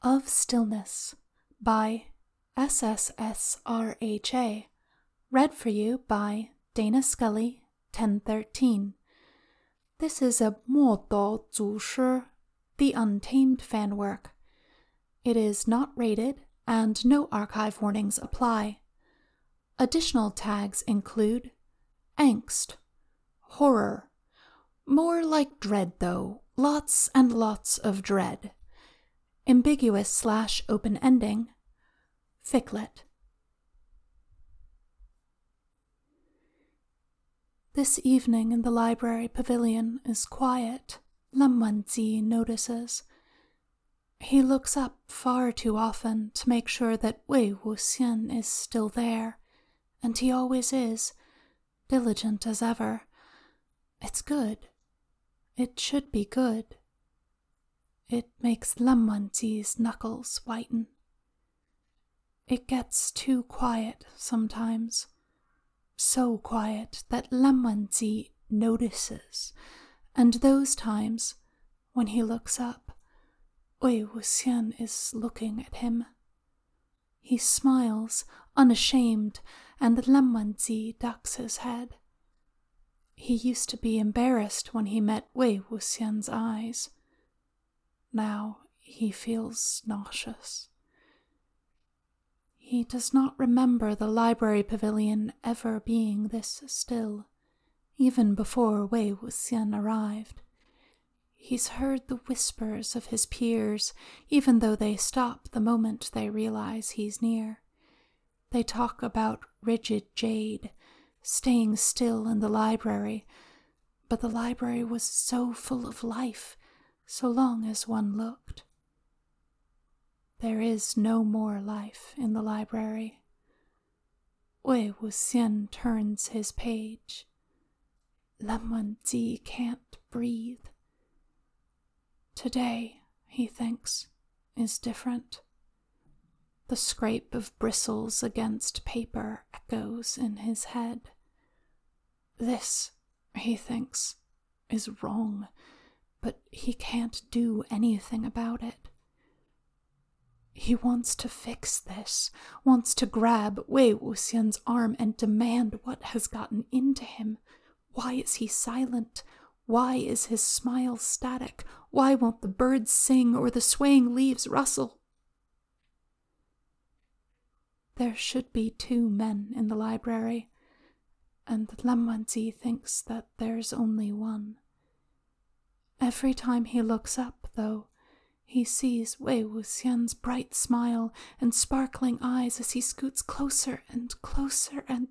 Of Stillness by SSSRHA. Read for you by Dana Scully, 1013. This is a 默读组诗, the Untamed fan work. It is not rated and no archive warnings apply. Additional tags include angst, horror, more like dread though, lots and lots of dread, ambiguous/open ending, ficklet. This evening in the library pavilion is quiet, Lam Wenzi notices. He looks up far too often to make sure that Wei Wuxian is still there, and he always is, diligent as ever. It's good. It should be good. It makes Lam Wenzi's knuckles whiten. It gets too quiet sometimes. So quiet that Lam Wenzi notices, and those times, when he looks up, Wei Wuxian is looking at him. He smiles, unashamed, and Lam Wenzi ducks his head. He used to be embarrassed when he met Wei Wuxian's eyes. Now he feels nauseous. He does not remember the library pavilion ever being this still, even before Wei Wuxian arrived. He's heard the whispers of his peers, even though they stop the moment they realize he's near. They talk about rigid jade, staying still in the library, but the library was so full of life, so long as one looked. There is no more life in the library. Wei Wuxian turns his page. Lam Wenzi can't breathe. Today, he thinks, is different. The scrape of bristles against paper echoes in his head. This, he thinks, is wrong, but he can't do anything about it. He wants to fix this, wants to grab Wei Wuxian's arm and demand what has gotten into him. Why is he silent? Why is his smile static? Why won't the birds sing or the swaying leaves rustle? There should be 2 men in the library, and Lam Wenzi thinks that there's only one. Every time he looks up, though, he sees Wei Wuxian's bright smile and sparkling eyes as he scoots closer and closer and...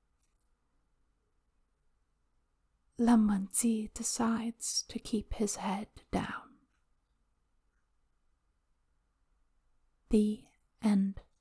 Lam Wenzi decides to keep his head down. The end.